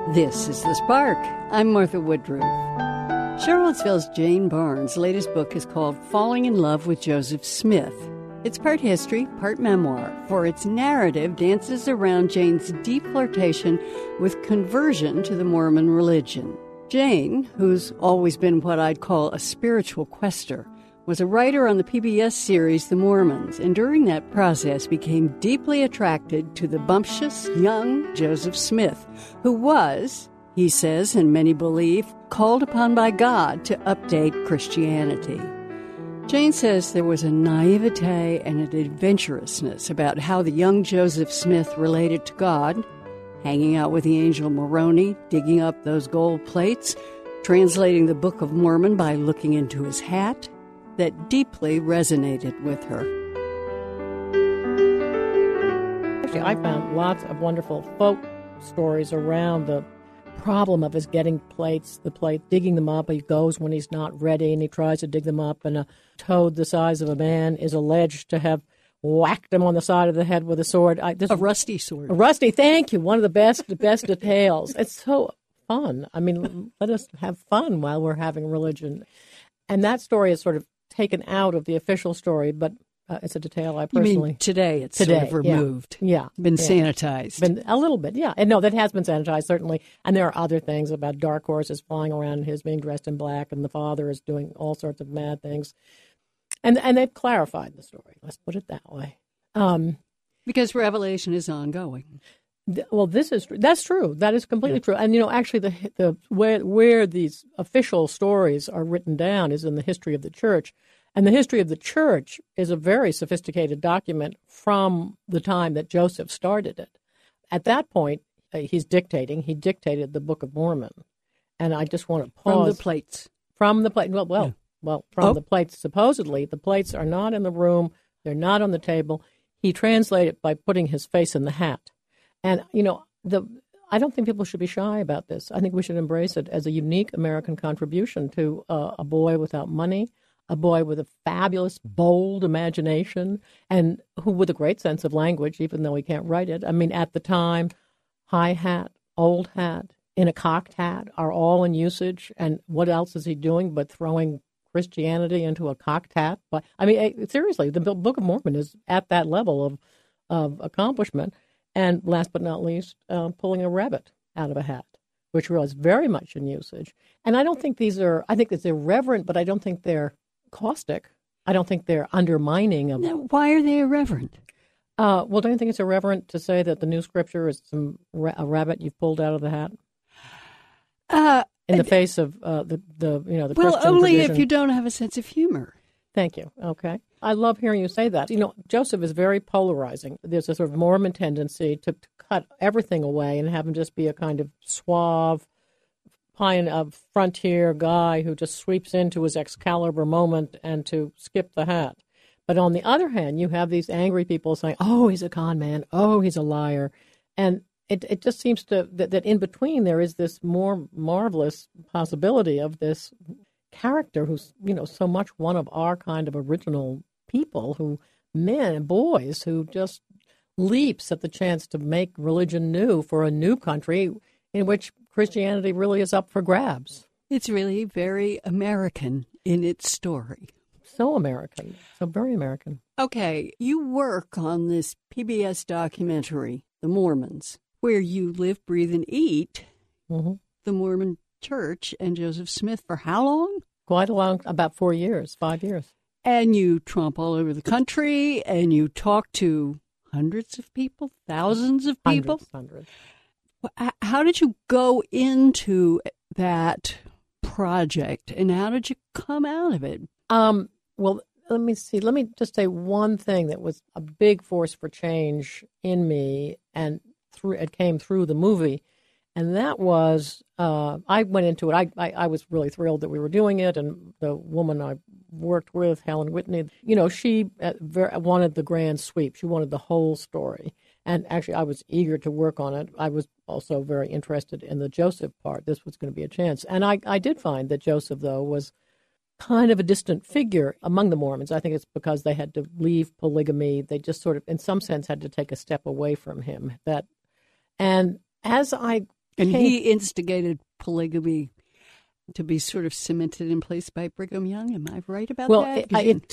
This is The Spark. I'm Martha Woodruff. Charlottesville's Jane Barnes' latest book is called Falling in Love with Joseph Smith. It's part history, part memoir, for its narrative dances around Jane's deep flirtation with conversion to the Mormon religion. Jane, who's always been what I'd call a spiritual quester, was a writer on the PBS series The Mormons, and during that process became deeply attracted to the bumptious young Joseph Smith, who was, he says, and many believe, called upon by God to update Christianity. Jane says there was a naivete and an adventurousness about how the young Joseph Smith related to God, hanging out with the angel Moroni, digging up those gold plates, translating the Book of Mormon by looking into his hat, that deeply resonated with her. Actually, I found lots of wonderful folk stories around the problem of his getting plates, digging them up. He goes when he's not ready, and he tries to dig them up, and a toad the size of a man is alleged to have whacked him on the side of the head with a sword. A rusty sword. A rusty, thank you. One of the best details. It's so fun. I mean, let us have fun while we're having religion. And that story is sort of taken out of the official story, but it's a detail I personally... You mean today it's sort of removed? Yeah. Been sanitized? Been a little bit, yeah. And no, that has been sanitized, certainly. And there are other things about dark horses flying around, his being dressed in black, and the father is doing all sorts of mad things. And they've clarified the story. Let's put it that way. Because Revelation is ongoing. Well, that's true. That is completely true. And actually, the where these official stories are written down is in the history of the church, and the history of the church is a very sophisticated document from the time that Joseph started it. At that point, he's dictating. He dictated the Book of Mormon, and I just want to pause from the plates. From the plate. The plates. Supposedly, the plates are not in the room. They're not on the table. He translated by putting his face in the hat. And, I don't think people should be shy about this. I think we should embrace it as a unique American contribution to a boy without money, a boy with a fabulous, bold imagination, and who with a great sense of language, even though he can't write it. I mean, at the time, high hat, old hat, in a cocked hat are all in usage. And what else is he doing but throwing Christianity into a cocked hat? But I mean, seriously, the Book of Mormon is at that level of accomplishment. And last but not least, pulling a rabbit out of a hat, which was very much in usage. And I don't think I think it's irreverent, but I don't think they're caustic. I don't think they're undermining of... Now, why are they irreverent? Well, don't you think it's irreverent to say that the new scripture is a rabbit you've pulled out of the hat? In the face of the Christian only tradition. if you don't have a sense of humor. Thank you. Okay. I love hearing you say that. Joseph is very polarizing. There's a sort of Mormon tendency to cut everything away and have him just be a kind of suave, frontier guy who just sweeps into his Excalibur moment and to skip the hat. But on the other hand, you have these angry people saying, oh, he's a con man. Oh, he's a liar. And it just seems that in between there is this more marvelous possibility of this character who's, so much one of our kind of original people, men and boys who just leaps at the chance to make religion new for a new country in which Christianity really is up for grabs. It's really very American in its story. So American. So very American. Okay, you work on this PBS documentary, The Mormons, where you live, breathe, and eat the Mormon Church and Joseph Smith for how long? Quite a long, about 4 years, 5 years. And you tromp all over the country, and you talk to hundreds of people, thousands of people? Hundreds. How did you go into that project, and how did you come out of it? Well, let me see. Let me just say one thing that was a big force for change in me, and it came through the movie. And that was, I went into it. I was really thrilled that we were doing it. And the woman I worked with, Helen Whitney, she wanted the grand sweep. She wanted the whole story. And actually, I was eager to work on it. I was also very interested in the Joseph part. This was going to be a chance. And I did find that Joseph, though, was kind of a distant figure among the Mormons. I think it's because they had to leave polygamy. They just sort of, in some sense, had to take a step away from him. And as I And he instigated polygamy to be sort of cemented in place by Brigham Young. Am I right about that?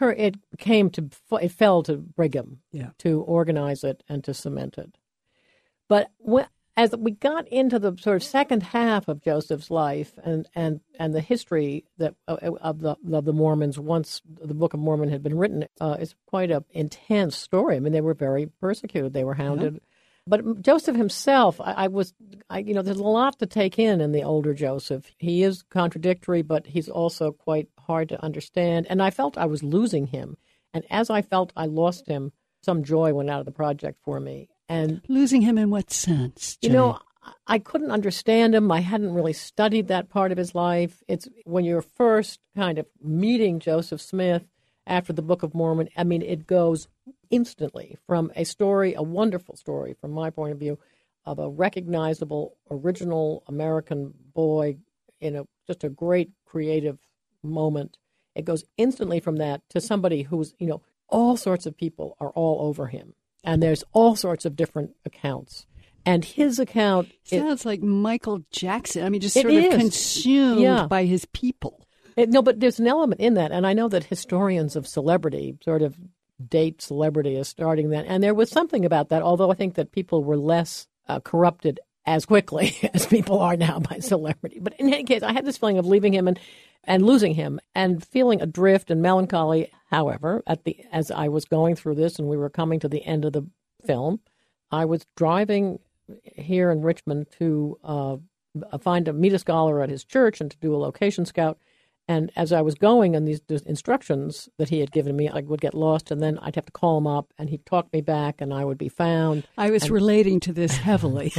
It fell to Brigham to organize it and to cement it. But as we got into the sort of second half of Joseph's life and the history of the Mormons, once the Book of Mormon had been written, it's quite an intense story. I mean, they were very persecuted. They were hounded. Yeah. But Joseph himself, there's a lot to take in the older Joseph. He is contradictory, but he's also quite hard to understand. And I felt I was losing him. And as I felt I lost him, some joy went out of the project for me. And losing him in what sense, Jay? I couldn't understand him. I hadn't really studied that part of his life. It's when you're first kind of meeting Joseph Smith after the Book of Mormon, I mean, it goes instantly from a wonderful story from my point of view, of a recognizable, original American boy in just a great creative moment. It goes instantly from that to somebody who's, all sorts of people are all over him. And there's all sorts of different accounts. And his account sounds like Michael Jackson. I mean, just sort of consumed by his people. But there's an element in that. And I know that historians of celebrity sort of date celebrity as starting that. And there was something about that, although I think that people were less corrupted as quickly as people are now by celebrity. But in any case, I had this feeling of leaving him and losing him and feeling adrift and melancholy. However, as I was going through this and we were coming to the end of the film, I was driving here in Richmond to meet a scholar at his church and to do a location scout. And as I was going and these instructions that he had given me, I would get lost and then I'd have to call him up and he'd talk me back and I would be found. I was relating to this heavily.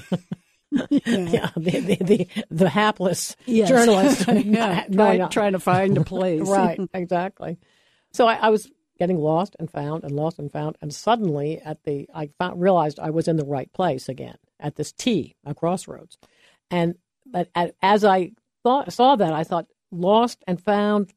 The hapless journalist trying to find a place. Right, exactly. So I was getting lost and found, and suddenly realized I was in the right place again at this T, a crossroads. But as I saw that, I thought, lost and found,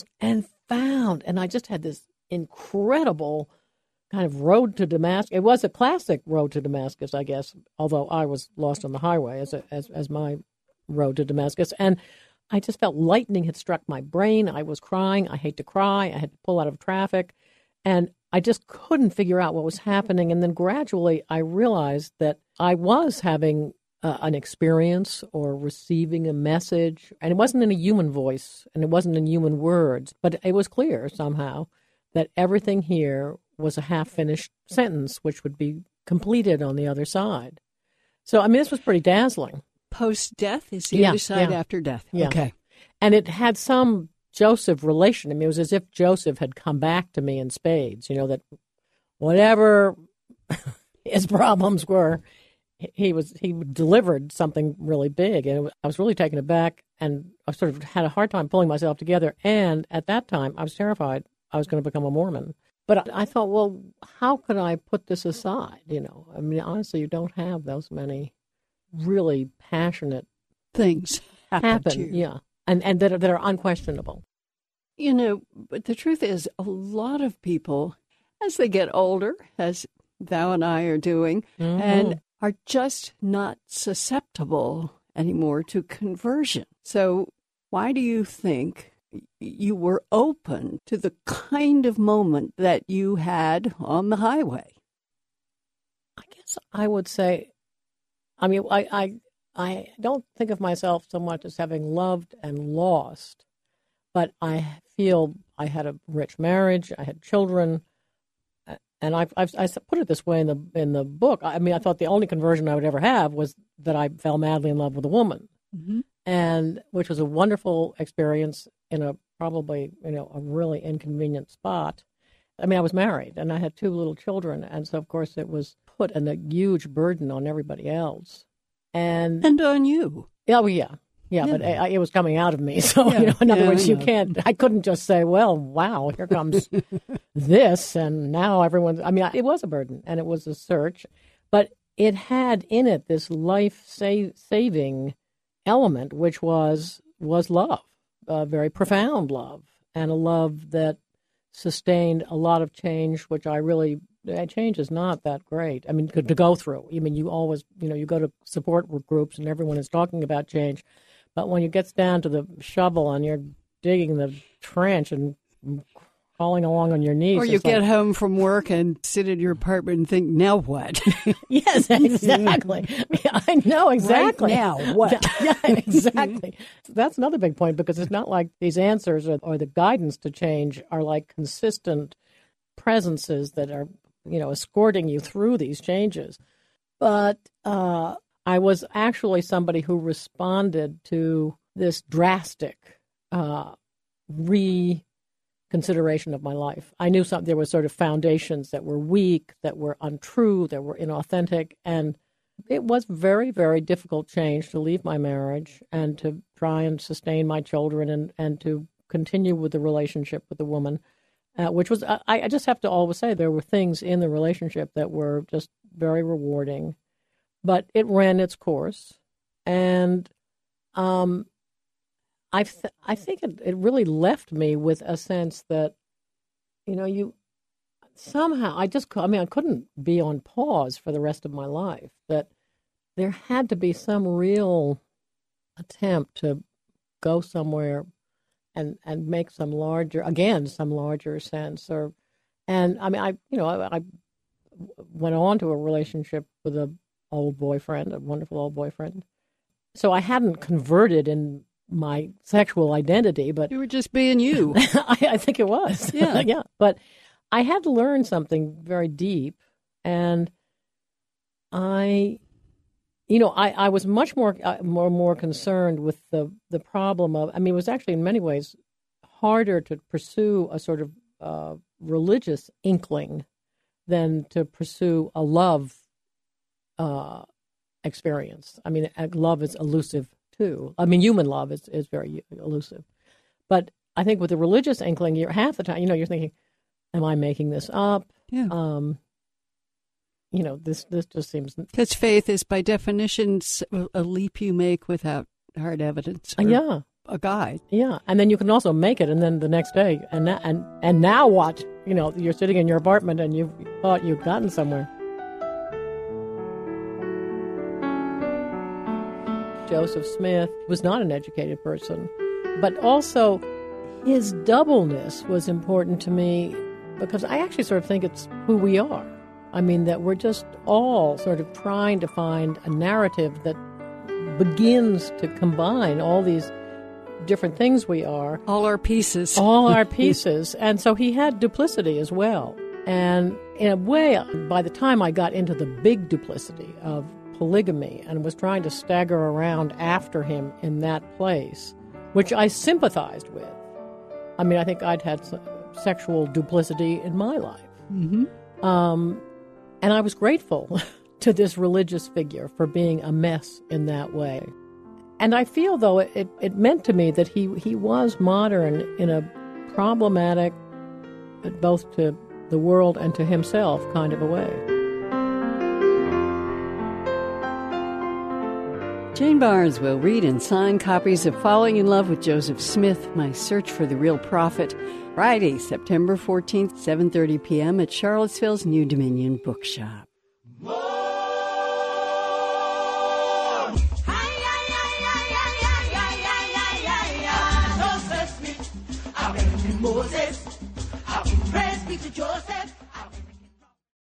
and I just had this incredible kind of road to Damascus. It was a classic road to Damascus, I guess, although I was lost on the highway as my road to Damascus. And I just felt lightning had struck my brain. I was crying. I hate to cry. I had to pull out of traffic. And I just couldn't figure out what was happening. And then gradually I realized that I was having an experience or receiving a message. And it wasn't in a human voice and it wasn't in human words, but it was clear somehow that everything here was a half-finished sentence, which would be completed on the other side. So, I mean, this was pretty dazzling. Post-death is the other side after death. Yeah. Okay. And it had some Joseph relation. I mean, it was as if Joseph had come back to me in spades, that whatever his problems were, he delivered something really big. And I was really taken aback, and I sort of had a hard time pulling myself together. And at that time, I was terrified I was going to become a Mormon. But I thought, well, how could I put this aside? I mean, honestly, you don't have those many really passionate things happen to you. Yeah, and that are unquestionable. But the truth is, a lot of people, as they get older, as thou and I are doing, and are just not susceptible anymore to conversion. So why do you think you were open to the kind of moment that you had on the highway? I guess I would say, I mean, I don't think of myself so much as having loved and lost, but I feel I had a rich marriage, I had children, and I put it this way in the book. I mean, I thought the only conversion I would ever have was that I fell madly in love with a woman, and which was a wonderful experience in a probably a really inconvenient spot. I mean, I was married and I had 2 little children, and so of course it was put a huge burden on everybody else, and on you. Oh yeah. But it was coming out of me. So, in other words, I couldn't just say, well, wow, here comes this. And now it was a burden and it was a search, but it had in it this life-saving element, which was love, a very profound love, and a love that sustained a lot of change, which I really change is not that great. I mean, to go through. I mean, you always, you go to support groups and everyone is talking about change. But when it gets down to the shovel and you're digging the trench and crawling along on your knees. Or you get home from work and sit in your apartment and think, now what? Yes, exactly. I know exactly. Right now, what? Yeah, exactly. That's another big point, because it's not like these answers or the guidance to change are like consistent presences that are, escorting you through these changes. But I was actually somebody who responded to this drastic reconsideration of my life. I knew there were sort of foundations that were weak, that were untrue, that were inauthentic, and it was very, very difficult change to leave my marriage and to try and sustain my children and to continue with the relationship with the woman, which was, I just have to always say, there were things in the relationship that were just very rewarding, but it ran its course, and I think it really left me with a sense that, you somehow, I couldn't be on pause for the rest of my life, that there had to be some real attempt to go somewhere and make some larger sense. I went on to a relationship with a wonderful old boyfriend. So I hadn't converted in my sexual identity, but you were just being you. I think it was. Yeah. Yeah. But I had to learn something very deep, and I was much more concerned with the problem of, it was actually in many ways harder to pursue a sort of religious inkling than to pursue a love experience. Love is elusive too. Human love is very elusive. But I think with the religious inkling, half the time, you're thinking, am I making this up? Yeah. This just seems... Because faith is, by definition, a leap you make without hard evidence or a guide. Yeah, and then you can also make it, and then the next day, and now what? You're sitting in your apartment, and you thought you'd gotten somewhere. Joseph Smith was not an educated person, but also his doubleness was important to me, because I actually sort of think it's who we are. That we're just all sort of trying to find a narrative that begins to combine all these different things we are. All our pieces. All our pieces. And so he had duplicity as well. And in a way, by the time I got into the big duplicity of polygamy and was trying to stagger around after him in that place, which I sympathized with. I think I'd had sexual duplicity in my life. Mm-hmm. And I was grateful to this religious figure for being a mess in that way. And I feel, though, it meant to me that he was modern in a problematic, both to the world and to himself, kind of a way. Jane Barnes will read and sign copies of Falling in Love with Joseph Smith, My Search for the Real Prophet, Friday, September 14th, 7:30 p.m. at Charlottesville's New Dominion Bookshop. Moses, praise be to Joseph.